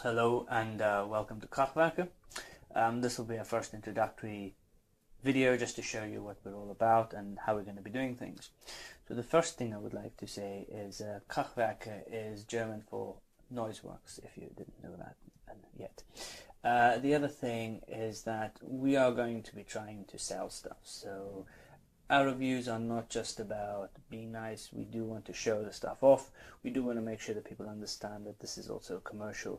Hello and welcome to Kraftwerke. This will be our first introductory video just to show you what we're all about and how we're going to be doing things. So the first thing I would like to say is Kraftwerke is German for Noiseworks, if you didn't know that yet. The other thing is that we are going to be trying to sell stuff. So our reviews are not just about being nice. We do want to show the stuff off. We do want to make sure that people understand that this is also a commercial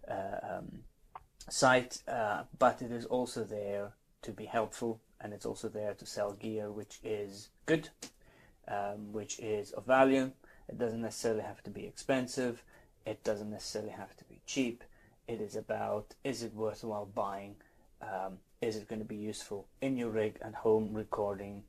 site, but it is also there to be helpful, and it's also there to sell gear which is good, which is of value. It doesn't necessarily have to be expensive. It doesn't necessarily have to be cheap. It is about, is it worthwhile buying? Is it going to be useful in your rig and home recording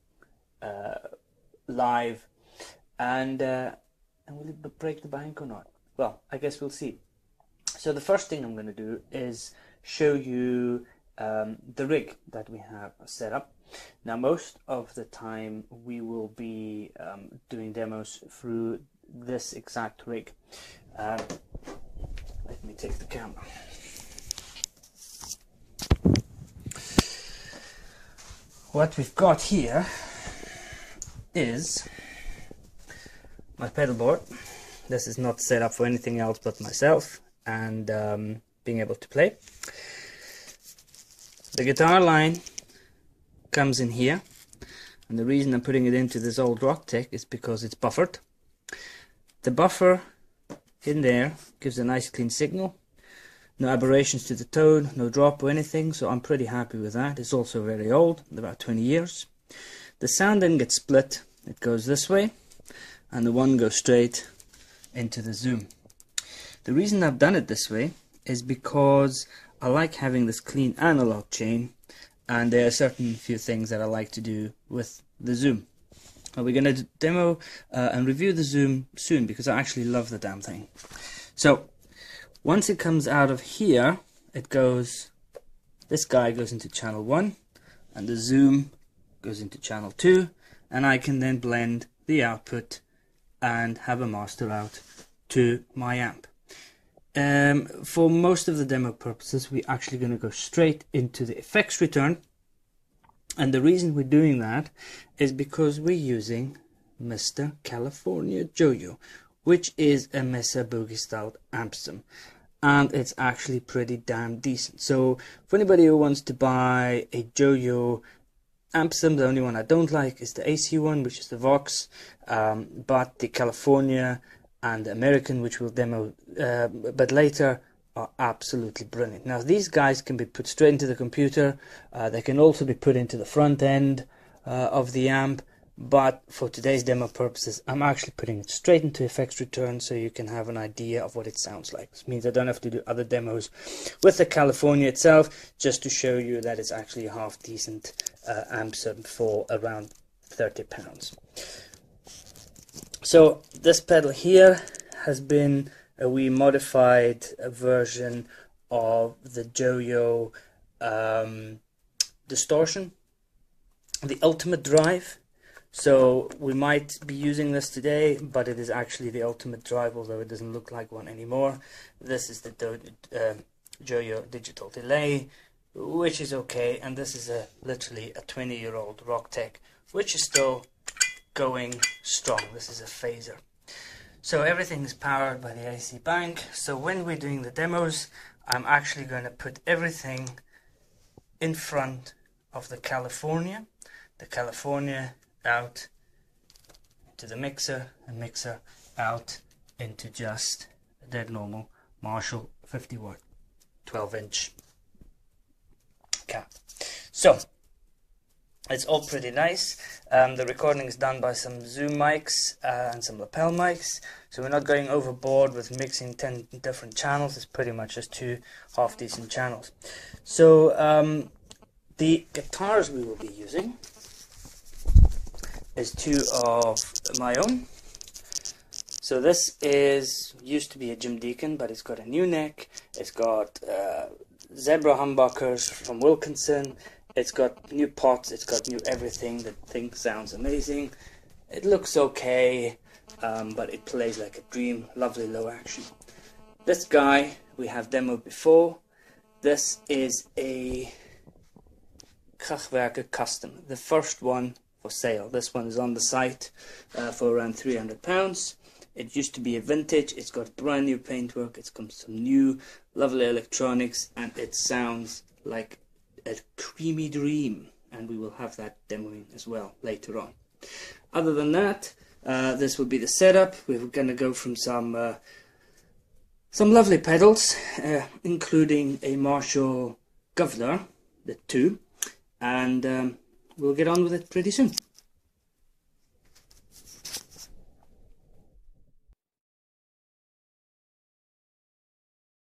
live, and will it break the bank or not? Well, I guess we'll see. So the first thing I'm going to do is show you the rig that we have set up. Now, most of the time we will be doing demos through this exact rig. Let me take the camera. What we've got here is my pedal board. This is not set up for anything else but myself and being able to play. The guitar line comes in here, and the reason I'm putting it into this old Rocktech is because it's buffered. The buffer in there gives a nice clean signal, no aberrations to the tone, no drop or anything, so I'm pretty happy with that. It's also very old, about 20 years. The sound then gets split. It goes this way, and the one goes straight into the Zoom. The reason I've done it this way is because I like having this clean analog chain, and there are certain few things that I like to do with the Zoom. We're going to demo and review the Zoom soon, because I actually love the damn thing. So once it comes out of here, it goes, this guy goes into channel 1, and the Zoom goes into channel 2, and I can then blend the output and have a master out to my amp. For most of the demo purposes, we're actually going to go straight into the effects return, and the reason we're doing that is because we're using Mr. California Joyo, which is a Mesa Boogie style amp system, and it's actually pretty damn decent. So for anybody who wants to buy a Joyo amp system, the only one I don't like is the AC one, which is the Vox, but the California and the American, which we'll demo but later, are absolutely brilliant. Now, these guys can be put straight into the computer. They can also be put into the front end of the amp, but for today's demo purposes, I'm actually putting it straight into effects return so you can have an idea of what it sounds like. This means I don't have to do other demos with the California itself, just to show you that it's actually a half decent amp sub for around £30. So this pedal here has been a wee modified version of the Joyo distortion, the Ultimate Drive. So we might be using this today, but it is actually the Ultimate Drive, although it doesn't look like one anymore. This is the Joyo digital delay, which is okay, and this is literally a 20-year-old Rocktech, which is still going strong. This is a phaser. So everything is powered by the AC bank. So when we're doing the demos, I'm actually going to put everything in front of the California out to the mixer, and mixer out into just a dead normal Marshall 50 watt 12-inch cap. So it's all pretty nice. The recording is done by some Zoom mics and some lapel mics, so we're not going overboard with mixing 10 different channels. It's pretty much just 2 half decent channels. So the guitars we will be using is 2 of my own. So this used to be a Jim Deacon, but it's got a new neck. It's got zebra humbuckers from Wilkinson. It's got new pots, it's got new everything. The thing sounds amazing. It looks okay, but it plays like a dream. Lovely low action. This guy we have demoed before. This is a Kraftwerke Custom, the first one for sale. This one is on the site for around £300. It used to be a vintage. It's got brand new paintwork, it's got some new lovely electronics, and it sounds like a creamy dream, and we will have that demoing as well later on. Other than that, this will be the setup. We're going to go from some lovely pedals, including a Marshall Governor, the 2, and we'll get on with it pretty soon.